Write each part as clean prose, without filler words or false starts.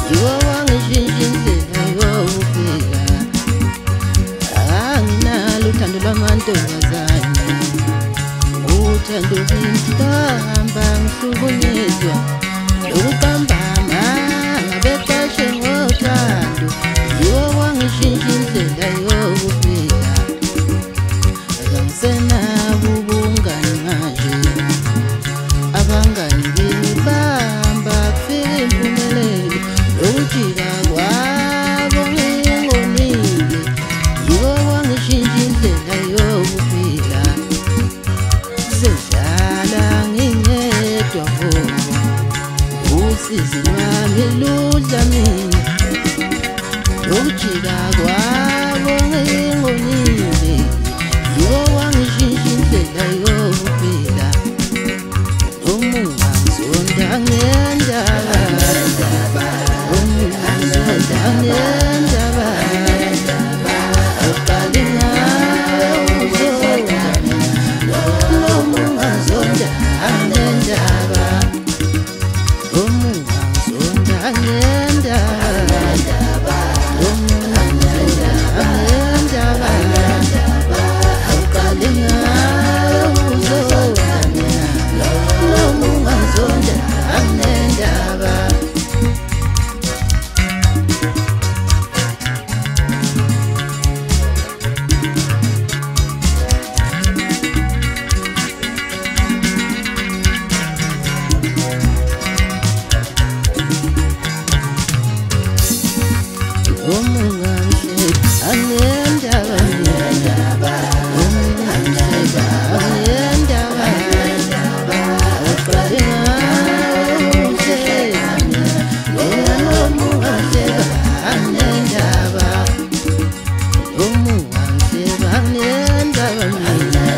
yiwo wangishintsha indlela yokuphila. Anginalo uthando lwamantombazane, uthando ngihamba ngihlukunyezwa lokuqambama ngabeqashe ngothando. Yiwo wangishintsha indlela yokuphila. Akangisenabo ubungani manje, abangani ngibamba kufika impumelelo, lokujika kwabo ngingonile. Yiwo wangishintsha indlela yokuphila. Sendlala ngingedwa phofu, usizi lwami ludla mina, lokujika kwabo ngingonile. Yiwo wangishintsha indlela yokuphila. Noma ungangizonda ngendaba, noma ungangizonda ngendaba, uqale ngawe uzonda. Noma ungangizonda ngendaba, noma ungangizonda ngendaba, noma ungangizonda ngendaba, uqale ngawe uzonda. Noma ungangizonda ngendaba. Noma ungangihleka ngendaba, noma ungangihleka ngendaba, uqale ngawe uhleka. Noma ungangihleka ngendaba, noma ungangihleka ngendaba, noma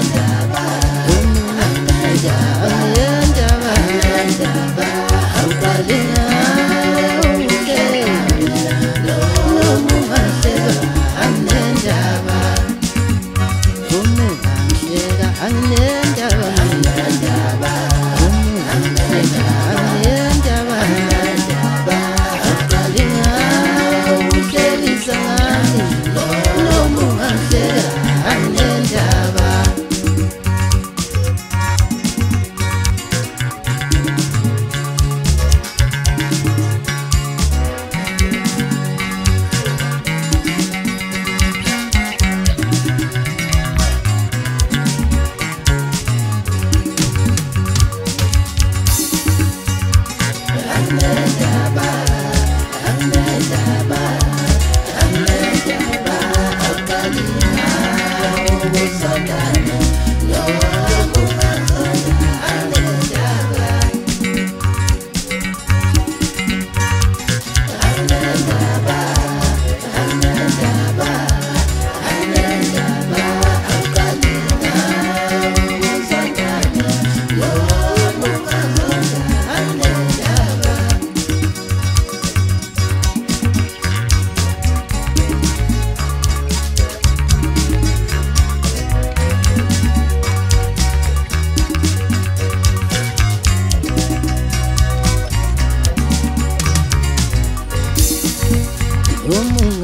ungangihleka ngendaba, uqale ngawe uhleka. Noma ungangihleka ngendaba, noma ungangihleka ngendaba, noma ungangihleka ngendaba, uqale ngawe uhlekisa ngami. Noma ungangihleka ngendaba. Noma